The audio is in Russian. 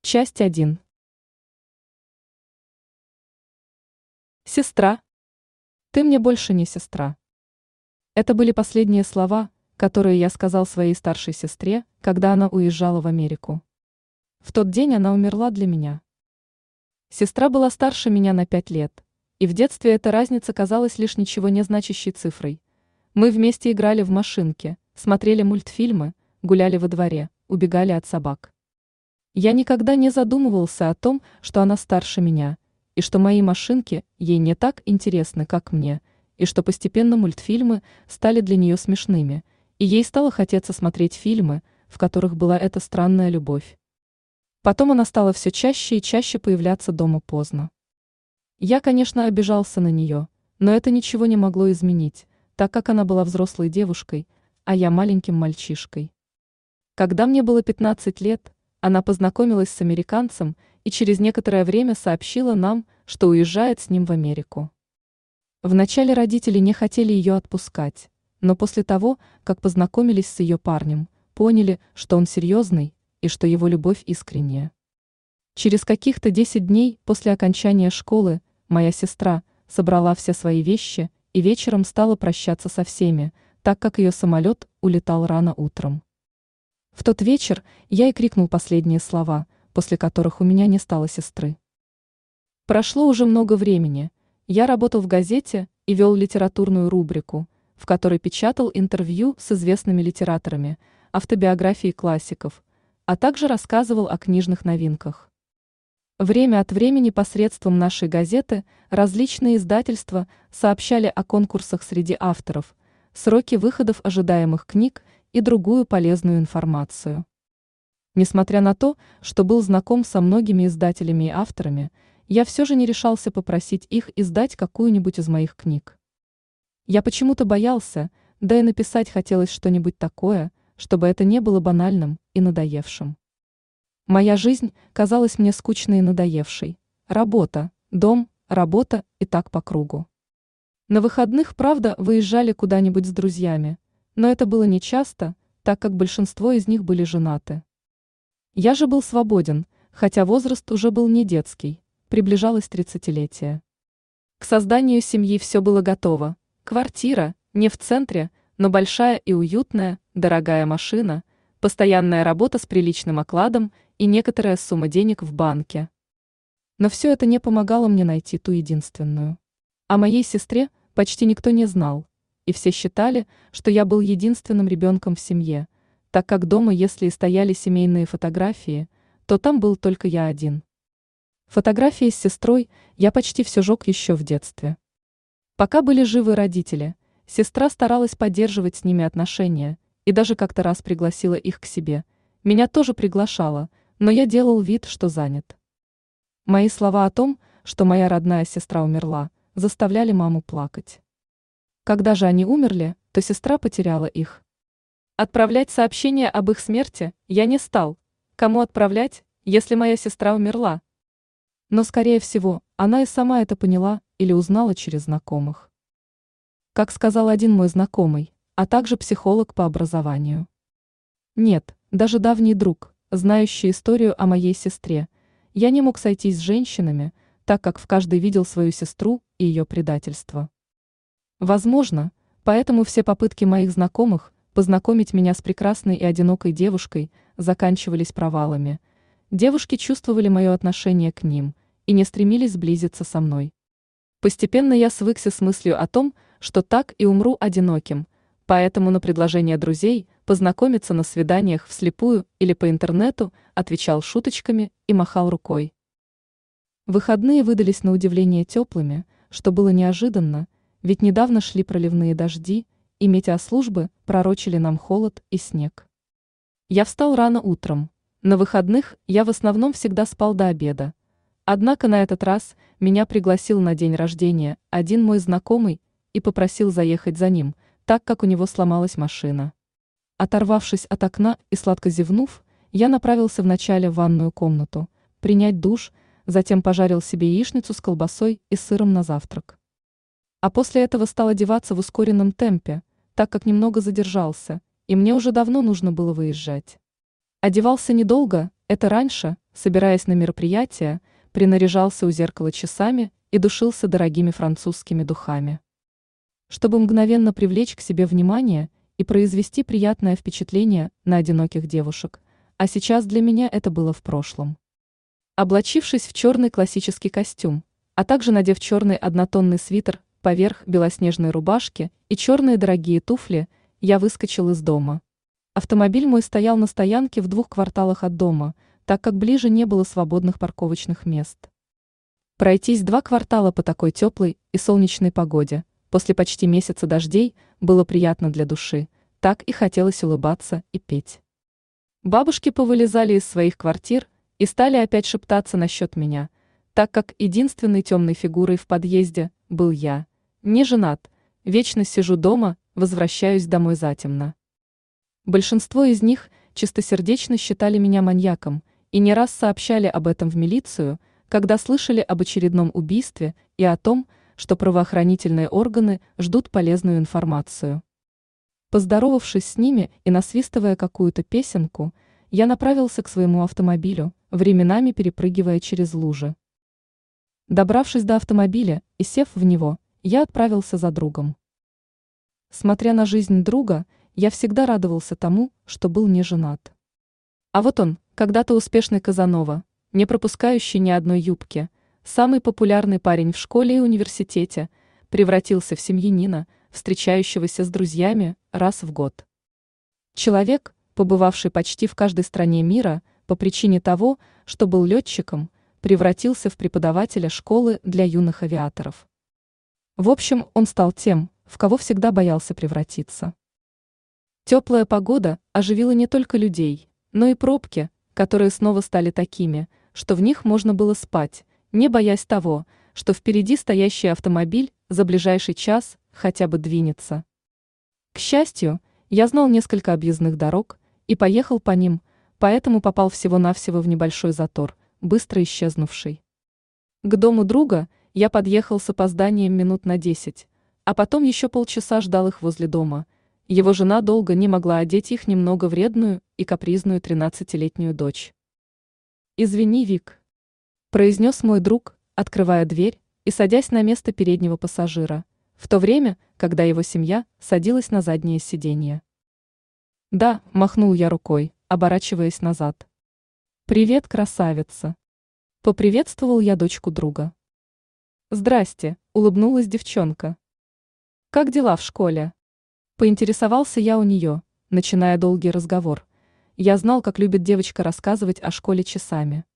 Часть 1. Сестра. Ты мне больше не сестра. Это были последние слова, которые я сказал своей старшей сестре, когда она уезжала в Америку. В тот день она умерла для меня. Сестра была старше меня на 5 лет, и в детстве эта разница казалась лишь ничего не значащей цифрой. Мы вместе играли в машинки, смотрели мультфильмы, гуляли во дворе, убегали от собак. Я никогда не задумывался о том, что она старше меня, и что мои машинки ей не так интересны, как мне, и что постепенно мультфильмы стали для нее смешными, и ей стало хотеться смотреть фильмы, в которых была эта странная любовь. Потом она стала все чаще и чаще появляться дома поздно. Я, конечно, обижался на нее, но это ничего не могло изменить, так как она была взрослой девушкой, а я маленьким мальчишкой. Когда мне было 15 лет, она познакомилась с американцем и через некоторое время сообщила нам, что уезжает с ним в Америку. Вначале родители не хотели ее отпускать, но после того, как познакомились с ее парнем, поняли, что он серьезный и что его любовь искренняя. Через каких-то 10 дней после окончания школы моя сестра собрала все свои вещи и вечером стала прощаться со всеми, так как ее самолет улетал рано утром. В тот вечер я и крикнул последние слова, после которых у меня не стало сестры. Прошло уже много времени. Я работал в газете и вел литературную рубрику, в которой печатал интервью с известными литераторами, автобиографии классиков, а также рассказывал о книжных новинках. Время от времени посредством нашей газеты различные издательства сообщали о конкурсах среди авторов, сроки выходов ожидаемых книг и другую полезную информацию. Несмотря на то, что был знаком со многими издателями и авторами, я все же не решался попросить их издать какую-нибудь из моих книг. Я почему-то боялся, да и написать хотелось что-нибудь такое, чтобы это не было банальным и надоевшим. Моя жизнь казалась мне скучной и надоевшей. Работа, дом, работа и так по кругу. На выходных, правда, выезжали куда-нибудь с друзьями, но это было нечасто, так как большинство из них были женаты. Я же был свободен, хотя возраст уже был не детский, приближалось 30-летие. К созданию семьи все было готово. Квартира, не в центре, но большая и уютная, дорогая машина, постоянная работа с приличным окладом и некоторая сумма денег в банке. Но все это не помогало мне найти ту единственную. О моей сестре почти никто не знал, и все считали, что я был единственным ребенком в семье, так как дома, если и стояли семейные фотографии, то там был только я один. Фотографии с сестрой я почти все жег еще в детстве. Пока были живы родители, сестра старалась поддерживать с ними отношения и даже как-то раз пригласила их к себе. Меня тоже приглашала, но я делал вид, что занят. Мои слова о том, что моя родная сестра умерла, заставляли маму плакать. Когда же они умерли, то сестра потеряла их. Отправлять сообщение об их смерти я не стал. Кому отправлять, если моя сестра умерла? Но, скорее всего, она и сама это поняла или узнала через знакомых. Как сказал один мой знакомый, а также психолог по образованию. Нет, даже давний друг, знающий историю о моей сестре, я не мог сойтись с женщинами, так как в каждой видел свою сестру и ее предательство. Возможно, поэтому все попытки моих знакомых познакомить меня с прекрасной и одинокой девушкой заканчивались провалами. Девушки чувствовали мое отношение к ним и не стремились сблизиться со мной. Постепенно я свыкся с мыслью о том, что так и умру одиноким, поэтому на предложение друзей познакомиться на свиданиях вслепую или по интернету отвечал шуточками и махал рукой. Выходные выдались на удивление теплыми, что было неожиданно, ведь недавно шли проливные дожди, и метеослужбы пророчили нам холод и снег. Я встал рано утром. На выходных я в основном всегда спал до обеда. Однако на этот раз меня пригласил на день рождения один мой знакомый и попросил заехать за ним, так как у него сломалась машина. Оторвавшись от окна и сладко зевнув, я направился вначале в ванную комнату, принять душ, затем пожарил себе яичницу с колбасой и сыром на завтрак. А после этого стал одеваться в ускоренном темпе, так как немного задержался, и мне уже давно нужно было выезжать. Одевался недолго, Это раньше, собираясь на мероприятие, принаряжался у зеркала часами и душился дорогими французскими духами. Чтобы мгновенно привлечь к себе внимание и произвести приятное впечатление на одиноких девушек, а сейчас для меня это было в прошлом. Облачившись в черный классический костюм, а также надев черный однотонный свитер поверх белоснежной рубашки и черные дорогие туфли, я выскочил из дома. Автомобиль мой стоял на стоянке в 2 кварталах от дома, так как ближе не было свободных парковочных мест. Пройтись 2 квартала по такой теплой и солнечной погоде, после почти месяца дождей, было приятно для души, так и хотелось улыбаться и петь. Бабушки повылезали из своих квартир и стали опять шептаться насчет меня, так как единственной темной фигурой в подъезде был я, не женат, вечно сижу дома, возвращаюсь домой затемно. Большинство из них чистосердечно считали меня маньяком и не раз сообщали об этом в милицию, когда слышали об очередном убийстве и о том, что правоохранительные органы ждут полезную информацию. Поздоровавшись с ними и насвистывая какую-то песенку, я направился к своему автомобилю, временами перепрыгивая через лужи. Добравшись до автомобиля и сев в него, я отправился за другом. Смотря на жизнь друга, я всегда радовался тому, что был не женат. А вот он, когда-то успешный Казанова, не пропускающий ни одной юбки, самый популярный парень в школе и университете, превратился в семьянина, встречающегося с друзьями раз в год. Человек, побывавший почти в каждой стране мира по причине того, что был летчиком, превратился в преподавателя школы для юных авиаторов. В общем, он стал тем, в кого всегда боялся превратиться. Теплая погода оживила не только людей, но и пробки, которые снова стали такими, что в них можно было спать, не боясь того, что впереди стоящий автомобиль за ближайший час хотя бы двинется. К счастью, я знал несколько объездных дорог и поехал по ним, поэтому попал всего-навсего в небольшой затор, быстро исчезнувший. К дому друга я подъехал с опозданием минут на 10, а потом еще полчаса ждал их возле дома. Его жена долго не могла одеть их немного вредную и капризную 13-летнюю дочь. «Извини, Вик», – произнес мой друг, открывая дверь и садясь на место переднего пассажира, в то время, когда его семья садилась на заднее сиденье. «Да», – махнул я рукой, оборачиваясь назад. «Привет, красавица!» – поприветствовал я дочку друга. «Здрасте», – улыбнулась девчонка. «Как дела в школе?» Поинтересовался я у нее, начиная долгий разговор. Я знал, как любит девочка рассказывать о школе часами.